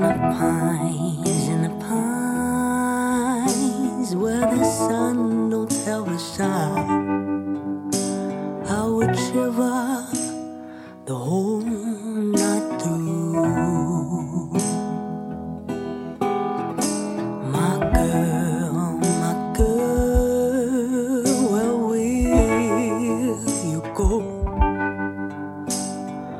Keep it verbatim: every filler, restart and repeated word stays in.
the pines, in the pines, where the sun don't ever shine, I would shiver the whole